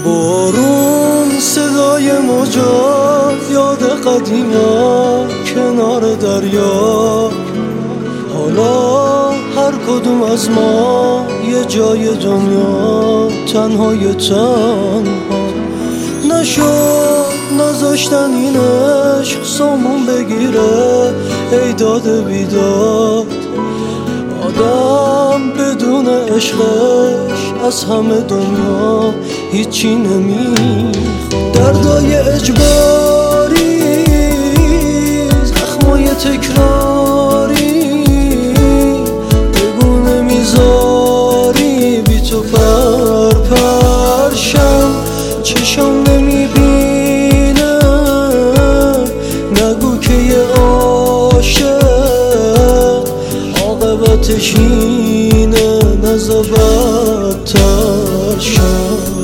بارون صدای موجا، یاد قدیما کنار دریا. حالا هر کدوم از ما یه جای دنیا، تنهای تنها. نشد نذاشتن این عشق سامون بگیره، ای داد بیداد. آدم بدون عشقش از همه دنیا هیچی نمیخواد. دردای اجباری، زخمای تکراری، بگو نمیذاری بی تو پرشم. چشم نمیبینه، نگو که یه عاشق عاقبتش اینه، نزا بدتر شد.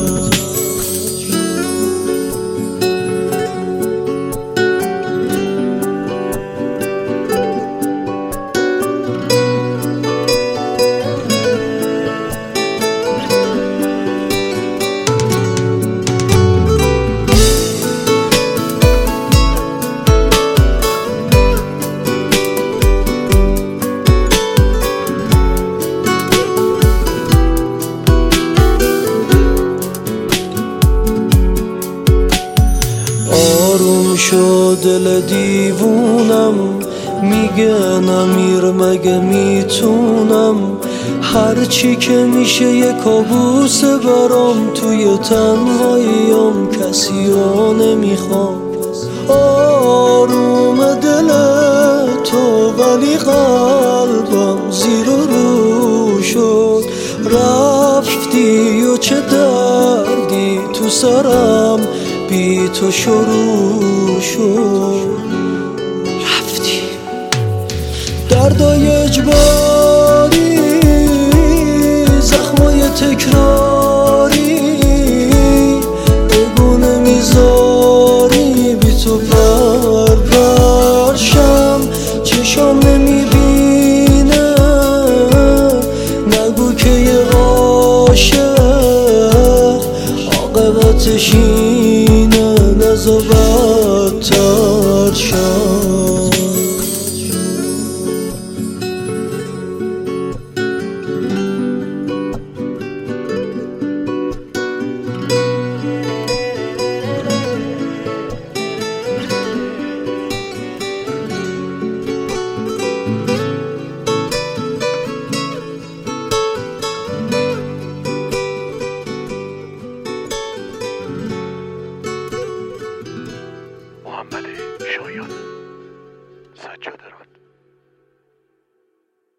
آروم شد دل دیوونم، میگه نمیر مگه میتونم. هرچی که میشه یه کابوس برام، توی تنهاییم کسی رو نمیخوام. آروم دل تو ولی قلبم زیر و رو شد. رفتی و چه دردی تو سرم بی تو شروع شد. رفتی دردای اجباری، زخمای تکرار،